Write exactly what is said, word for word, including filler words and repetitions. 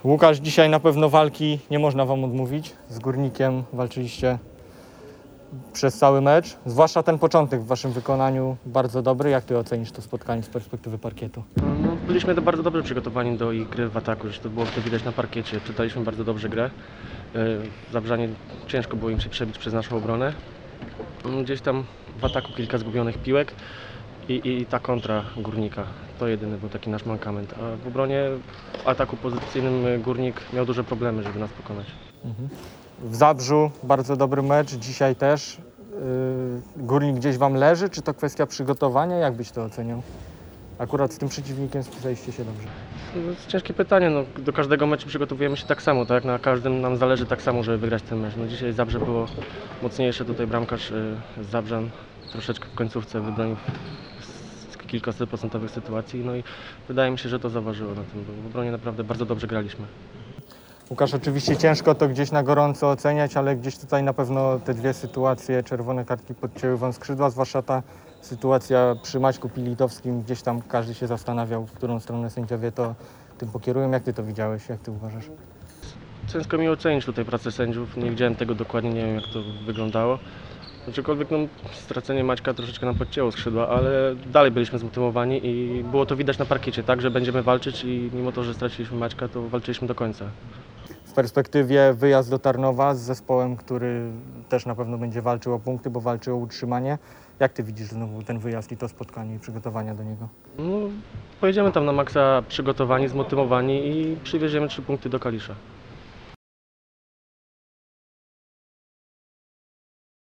Łukasz, dzisiaj na pewno walki nie można wam odmówić. Z Górnikiem walczyliście przez cały mecz, zwłaszcza ten początek w waszym wykonaniu bardzo dobry. Jak ty ocenisz to spotkanie z perspektywy parkietu? No, byliśmy do bardzo dobrze przygotowani do ich gry w ataku, że to było to widać na parkiecie. Czytaliśmy bardzo dobrze grę. Zabrzanie ciężko było im się przebić przez naszą obronę. Gdzieś tam w ataku kilka zgubionych piłek i, i ta kontra Górnika. To jedyny był taki nasz mankament. A w obronie, w ataku pozycyjnym Górnik miał duże problemy, żeby nas pokonać. Mhm. W Zabrzu bardzo dobry mecz, dzisiaj też. Yy, Górnik gdzieś wam leży, czy to kwestia przygotowania? Jak byś to oceniał? Akurat z tym przeciwnikiem spisaliście się dobrze. No, to jest ciężkie pytanie. No, do każdego meczu przygotowujemy się tak samo, tak? Na każdym nam zależy tak samo, żeby wygrać ten mecz. No, dzisiaj Zabrze było mocniejsze, tutaj bramkarz yy, Zabrzan troszeczkę w końcówce wybronił z kilkusetprocentowych sytuacji, no i wydaje mi się, że to zaważyło na tym, bo w obronie naprawdę bardzo dobrze graliśmy. Łukasz, oczywiście ciężko to gdzieś na gorąco oceniać, ale gdzieś tutaj na pewno te dwie sytuacje, czerwone kartki podcięły wam skrzydła, zwłaszcza ta sytuacja przy Maćku Pilitowskim, gdzieś tam każdy się zastanawiał, w którą stronę sędziowie to tym pokierują. Jak ty to widziałeś, jak ty uważasz? Ciężko mi ocenić tutaj pracę sędziów, nie widziałem tego dokładnie, nie wiem jak to wyglądało. Aczkolwiek no, stracenie Maćka troszeczkę nam podcięło skrzydła, ale dalej byliśmy zmotywowani i było to widać na parkiecie, tak, że będziemy walczyć i mimo to, że straciliśmy Maćka, to walczyliśmy do końca. W perspektywie wyjazd do Tarnowa z zespołem, który też na pewno będzie walczył o punkty, bo walczy o utrzymanie. Jak ty widzisz znowu ten wyjazd i to spotkanie i przygotowania do niego? No, pojedziemy tam na maksa przygotowani, zmotywowani i przywieziemy trzy punkty do Kalisza.